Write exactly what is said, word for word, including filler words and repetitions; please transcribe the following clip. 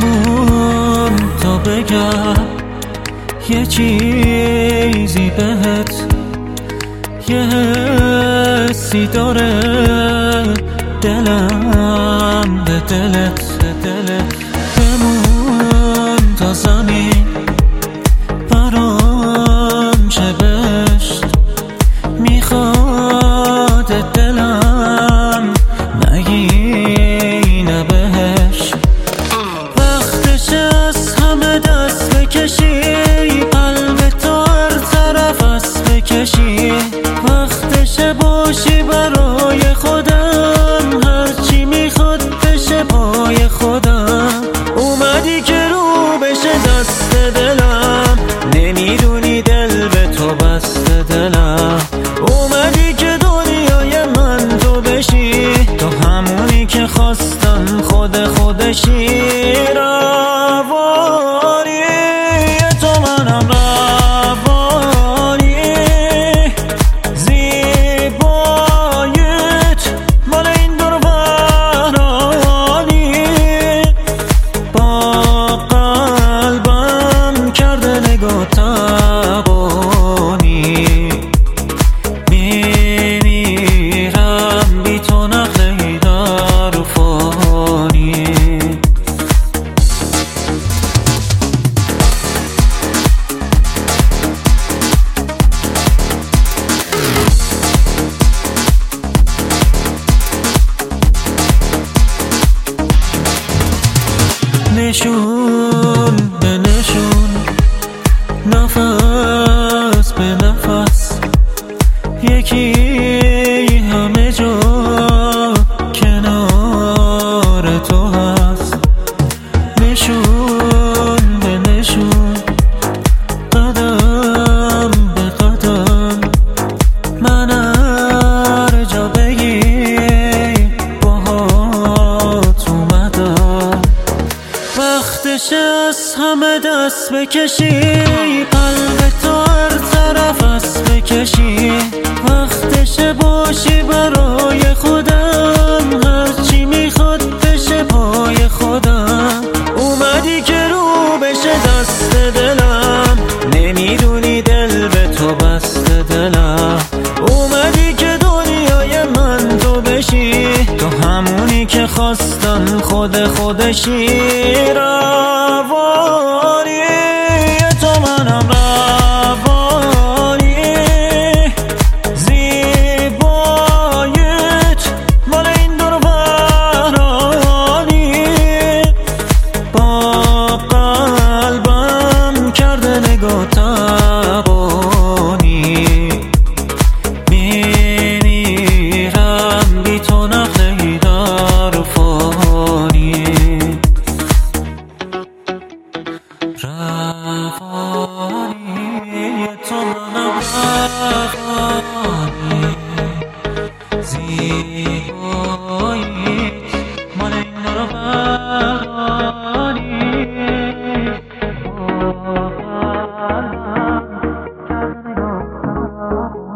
بمون تا بگم یه چیزی بهت، یه حسی داره دلم به دلت. دلت بمون تا زمین برام شه بهشت، میخواد دلم نگینه بهش. وقتش از همه دست بکشی، قلب تو هر طرف است بکشی. وقتش باشی برای خودم، هرچی میخواد بشه پای خودم. اومدی که رو بشه دست دلم، نمیدونی دل به تو بسته دلم. اومدی که دنیای من تو بشی، تو همونی که خواستم خود خودشی. روانی تو منم، روانی زیباییت مال این دور ورانی. با قلبم کرده نگاه تبانی، میمیرم بی تو نقلی در فانی. نشون به نشون، نفس به نفس، یکی همه جا کنار تو هست. نشون به نشون، قدم به قدم، من هر جا بگی باهات اومدم. وقتش از همه دست بکشی، قلب تو هر طرف است بکشی. وقتش باشی برای خودم، هرچی میخواد بشه پای خودم. اومدی که رو بشه دست دلم، نمیدونی دل به تو بسته دلم. اومدی که دنیای من تو بشی، تو همونی که خواستم خود خودشی. روانی تو منم، روانی زیباییت مال این دور ورانی. با قلبم کرده نگاه تبانی، میمیرم بی تو نقلی در فانی. روانی تو منم، روانی زیباییت مال این دور ورانی. با قلبم کرده نگاه